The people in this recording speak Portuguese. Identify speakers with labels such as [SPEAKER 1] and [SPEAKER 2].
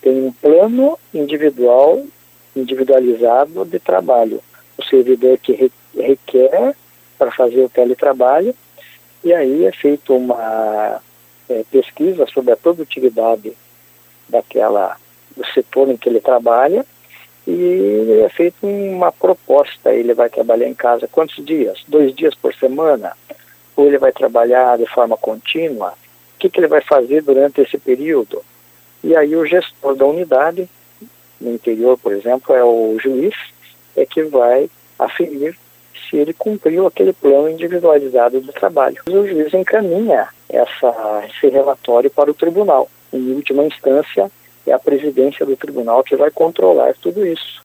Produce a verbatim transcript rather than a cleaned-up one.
[SPEAKER 1] tem um plano individual, individualizado de trabalho. O servidor que requer para fazer o teletrabalho, e aí é feita uma é, pesquisa sobre a produtividade daquela, do setor em que ele trabalha, e é feita uma proposta. Ele vai trabalhar em casa quantos dias? Dois dias por semana? Ou ele vai trabalhar de forma contínua? O que, que ele vai fazer durante esse período? E aí o gestor da unidade, no interior, por exemplo, é o juiz, é que vai aferir se ele cumpriu aquele plano individualizado do trabalho. O juiz encaminha essa, esse relatório para o tribunal. Em última instância, é a presidência do tribunal que vai controlar tudo isso.